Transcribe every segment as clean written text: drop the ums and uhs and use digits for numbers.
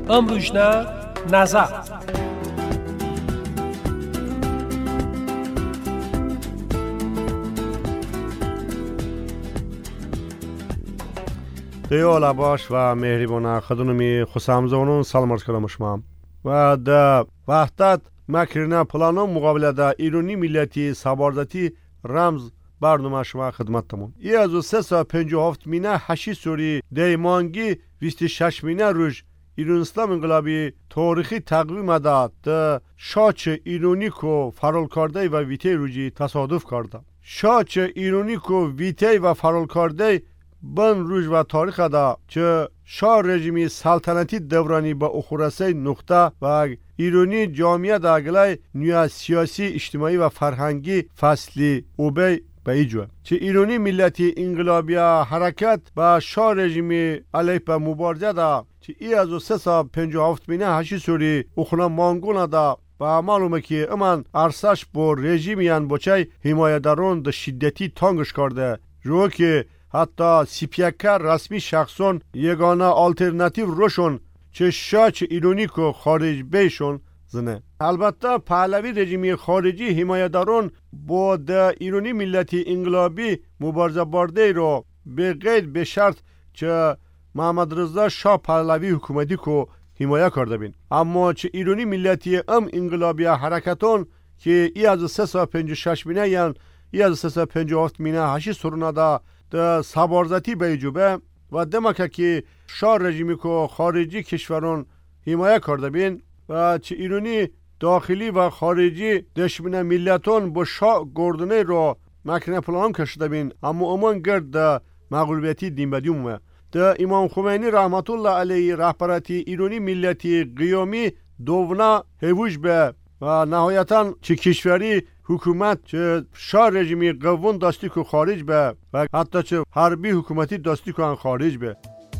امروجنا نظر. دیال باش و مهربان خدمت خوشامزونون سلام عرض کنم شما و در وحدت مکرنا پلانو مقابله در ایرانی ملیتی سباردتی رمز برنامه شما خدمتتمون. ای از 357 مینه 8 سوری دیمانگی 26 مینه روش ایران اسلام انقلابی تاریخی تقویم داد ده شاچ ایرانی کو فرال کرده و ویته روجی تصادف کرده. شاچ ایرانی کو ویته و فرال کرده بن روز و تاریخ دا چه شاه رژیمی سلطنتی دورانی با اخورسه نقطه و ایرانی جامعه دا گلای نیا سیاسی اجتماعی و فرهنگی فصلی اوبی به ایجوه چه ایرانی ملتی انقلابی حرکت با شاه رژیمی علیه به مبارزه دا چه ای از 357 مینه 8 سوری اخنا مانگون دا با معلومه که امان ارسش با رژیمیان بچه حمایتداران دا شدتی تانگش کرده رو که حتی سیپیکر رسمی شخصون یگانه آلترناتیو روشون چه شاه چه ایرانی که خارج بیشون زنه. البته پهلوی رژیمی خارجی حمایتداران با ده ایرانی ملتی انقلابی مبارزه برده رو به قید به شرط چه محمد رضا شاه پهلوی حکومتی که حمایه کرده بین. اما چه ایرانی ملتی انقلابی حرکتون که ای از 356 مینه یعنی ای از 357 مینه 8 سرونه دا ده سبارزتی به ایجوبه و دمکه که شاه رژیمی که خارجی کشوران حمایه کرده بین و چه ایرانی داخلی و خارجی دشمن ملتون با شاه گردنه رو مکنه پلان کشیده بین اما امان گرد ده مغلوبیتی دین بدیومه. ده امام خمینی رحمت الله علیه رهبرتی ایرانی ملتی قیامی دونا هیوش به و نهایتا چه کشوری حکومت چه شاه رژیمی قوون دستی که خارج به و حتی چه حربی حکومتی دستی که خارج به.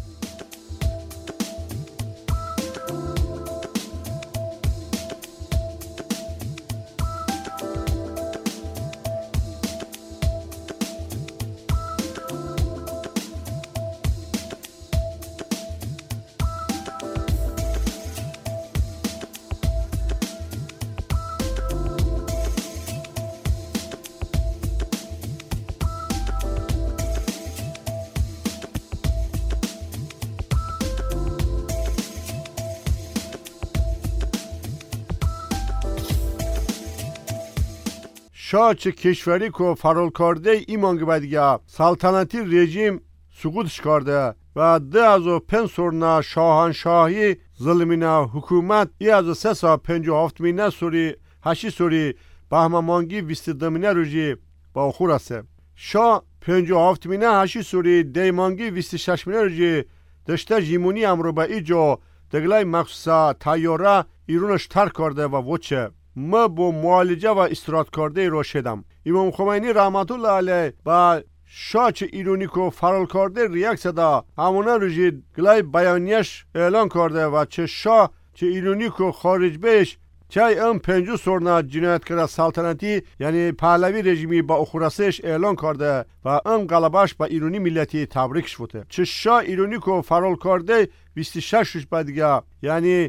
شاه چه کشوری که فرال کرده ایمان که دیگه سلطنتی رژیم سقوطش کرده و 2005 سرنا شاهنشاهی ظلمینه حکومت ای از 357 مینه سوری 8 سوری بهمانگی 22 مینه روزی با خور است. شاه 57 مینه 8 سوری دیمانگی 26 مینه روزی دشته جیمونی امرو به ایجا دگلای مخصوصا تیاره ایرونش ترک کرده و وچه ما با معالجه و استراحت کرده را شدم. امام خمینی رحمت الله علیه با شاه چه ایرانی که فرال کرده ریاکس دا همونه روزی گلای بیانیش اعلان کرده و چه شاه چه ایرانی که خارج بیش چه ام 50 سرنا جنایتکار سلطنتی یعنی پهلوی رژیمی با اخورسش اعلان کرده و ام غلبش با ایرانی ملتی تبریک شده. چه شاه ایرانی که فرال کرده 26 روز بعدگه یعنی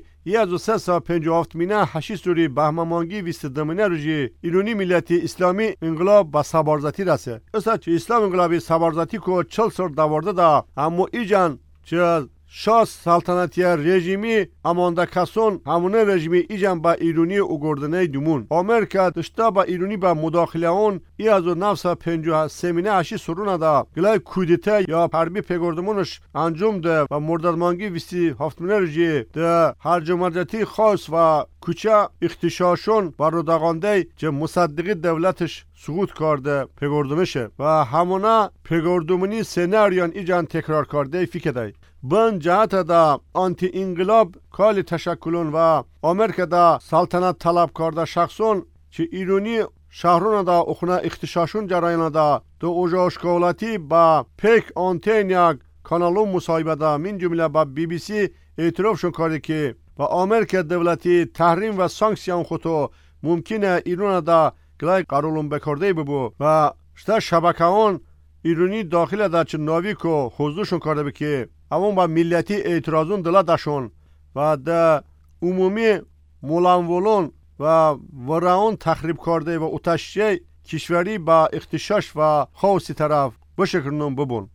1357 مینه 8 سوری بهمانگی 22 مینه روزی ایرانی ملتی اسلامی انقلاب با سبارزتی رسه. اصلا چه اسلام انقلابی سبارزتی که 40 سال دوارده دا اما ایجان چه شاه سلطنتی رژیمی امانده کسون همونه رژیمی ایجان با ایرانی اگردنه دومون امریکا دشتا با ایرانی با مداخله اون ای از 953 مینه 8 سرونه دا گلای کودتا یا حربی پیگردمونش انجام ده و مردادمانگی 27 مینه روزی ده هرج مرجتی خاص و کوچه اختشاشون و رودغانده چه مصدقی دولتش سقوط کرده پیگردمشه و همونه پیگردمونی سناریون ایجان تکرار کرده فکر بن جهت دا آنتی انقلاب کال تشکلون و امریکا دا سلطنت طلب کرده شخصون چه ایرانی شهرون دا اخنا اختشاشون جرایان دا دو اوژاشکولاتی با پیک آنتینیاگ کانالون مصاحبه دا من جمله با بی بی سی اعترافشون کرده که با امریکا دولتی تحریم و سانکسیون خودو ممکنه ایران دا گلای قرولون بکرده ببو و شتا شبکه اون ایرانی داخل دا چه ناوی که حضورشون کرده بکی همون با ملیتی اعتراضون دلا داشون و در عمومی مولانولون و وراون تخریب کرده و اتشیه کشوری با اختشاش و خاصی طرف بشکرنون ببون.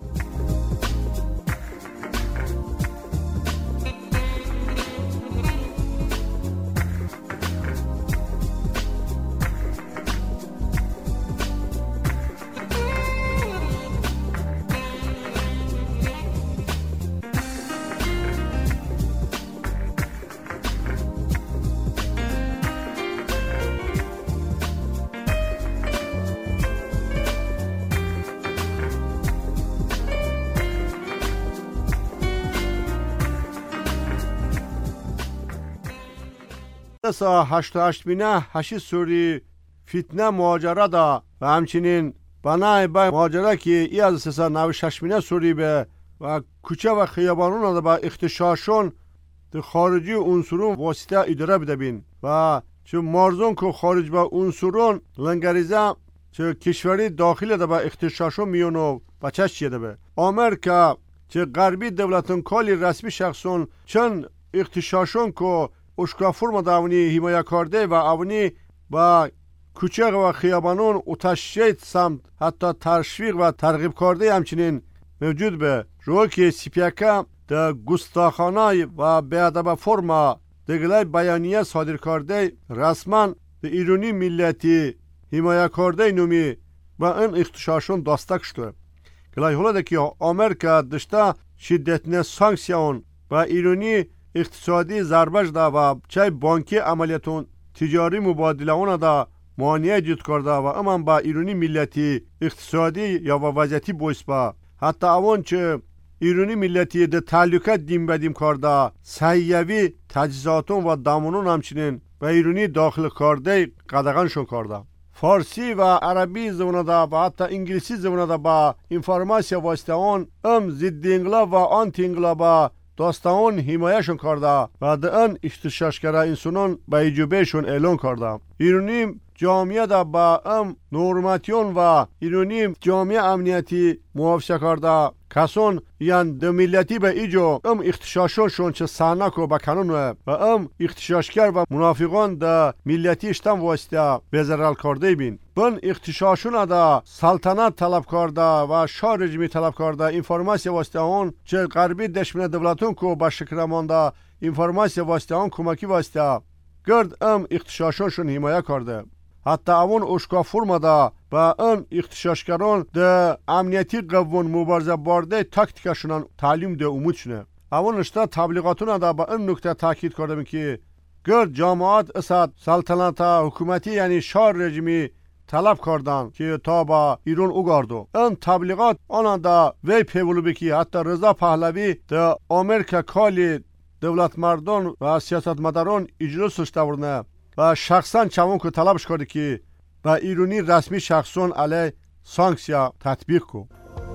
سا 88 بینه 8 سوری فتنه مهاجره دا و همچنین بنای با مهاجره که ای از 396 بینه سوری به و کوچه و خیابانون دا با اختشاشون در خارجی عنصرون واسطه اداره بده بین و چه مارزون که خارج با عنصرون لنگریزه چه کشوری داخل دا با اختشاشون میونو بچش چیده به آمریکا چه غربی دولتون کالی رسمی شخصون چند اختشاشون که اشکا فرم داونی حمایه کرده و اونی با کوچه و خیابانون اتشید سمت حتی تشویق و ترغیب کرده همچنین موجود به روی که سیپیکا در گستاخانه و بیادب فرما دگلای بیانیه صادر کرده رسما در ایرانی ملتی حمایه کرده نومی و این اختشاشون داستک شده گلای حالا که آمریکا داشته شدتنه سانکسیون و ایرانی اقتصادی ضربش دا و چای بانکی عملیاتون تجاری مبادله اون دا مانع ایجاد کرده و اما با ایرانی ملتی اقتصادی یا وضعیتی بویس با حتی اون چه ایرانی ملتی ده تعلقات دیم بدیم کرده سیوی تجهیزاتون و دامونون همچنین و ایرانی داخل کرده قدغنشون کرده فارسی و عربی زبان دا و حتی انگلیسی زبان دا با انفارماسیا واسطه اون ضد انقلاب و آنتی انقلاب داستان حمایهشون کرده و در این اختشاشگره انسانان به ایجوبهشون اعلان کرده ایرانی جامعه دا با نورماتیون و ایرانی جامعه امنیتی موافقه کرده کسان یعنی دو ملتی به ایجو اختشاششون چه سانک و بکنون و اختشاشگر و منافقان دا ملتی اشتم واسطه بزرال کرده بین بن اختشاشون دا سلطنت طلب کرده و شاه رژیمی طلب کرده انفارماسی واسطه اون چه غربی دشمن دولتون کو با شکرمانده انفارماسی واسطه اون کمکی واسطه گرد اختشاششون حمایه کرده حتی اون اشکا فرما دا با این اختشاشگران ده امنیتی قوون مبارزه بارده تاکتیکشون تعلیم ده امود شنه اون اشتا تبلیغاتون دا با این نکته تاکید کردم که گرد جامعات اسد سلطنت حکومتی یعنی شاه رژیمی طلب کردن که تا با ایران اوگاردو این تبلیغات آنها دا وی پیولو بکی حتی رضا پهلوی ده آمریکا کالی دولت مردان و سیاست مداران اجراش داشته و شخصا چمون که طلبش کرده که با ایرانی رسمی شخصون علیه سانکسیا تطبیق کو.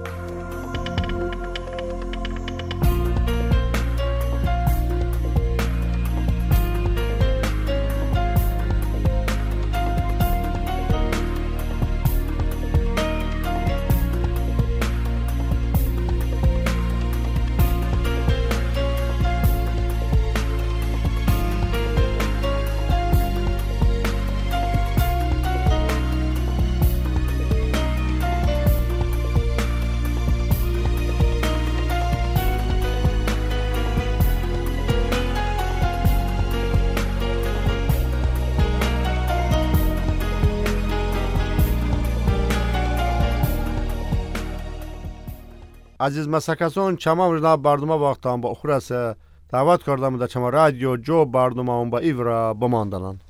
عزیز مسکسون چما برنا برنامه وقتان با اخرس دعوت کردم در چما رادیو جو برنامه با ایورا بماندنان